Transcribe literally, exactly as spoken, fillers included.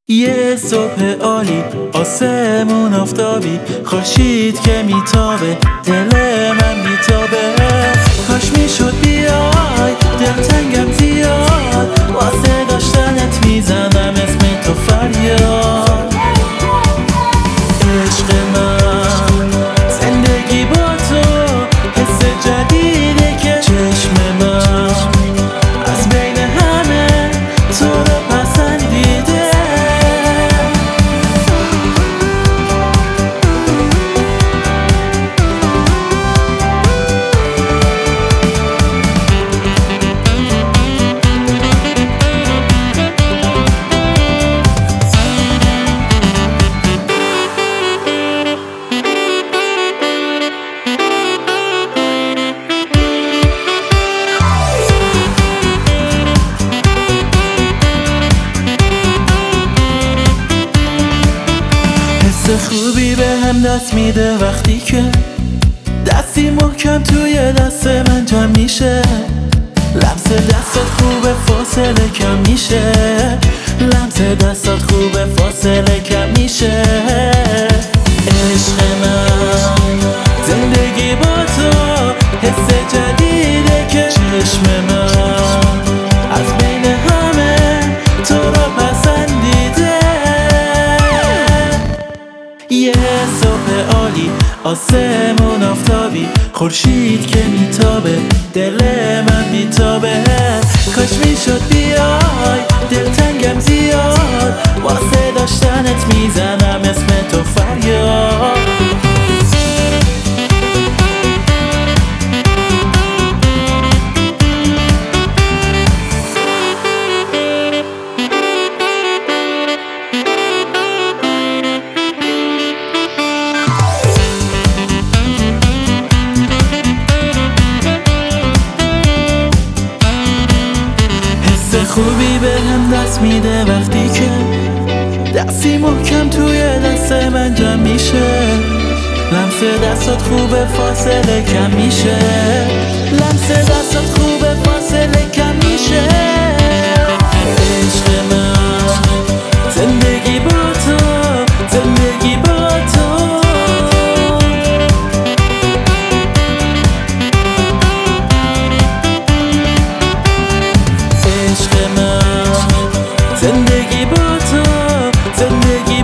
یه صبح عالی، آسمون آفتابی، خورشید که میتابه، دل من بیتابه. کاش میشد بیای، دلتنگم زیاد، واسه داشتنت میزنم اسم تو فریاد. عشق من، زندگی با تو، حس جدیده که چشم من از بین همه تو رو پسندیده. خوبی به هم دست میده وقتی که دستی محکم توی دست من جمع میشه. لمس دستات خوبه، فاصله کم میشه. لمس دستات خوبه، فاصله کم میشه. عشق من، زندگی با تو، حس جدیده که چشم من از بین همه تو رو پسندیده. یه صبح عالی، آسمون آفتابی، خورشید که میتابه، دل من بیتابه. کاش میشد بیای، دلتنگم زیاد، واسه داشتنت میزنم اسم تو فریاد. خوبی به هم دست میده وقتی که دستی محکم توی دست من جمع میشه. لمس دستات خوبه، فاصله کم میشه. لمس دستات خوبه، فاصله کم میشه. عشق من، زندگی با تو، زندگی با تو. زندگی با تو، زندگی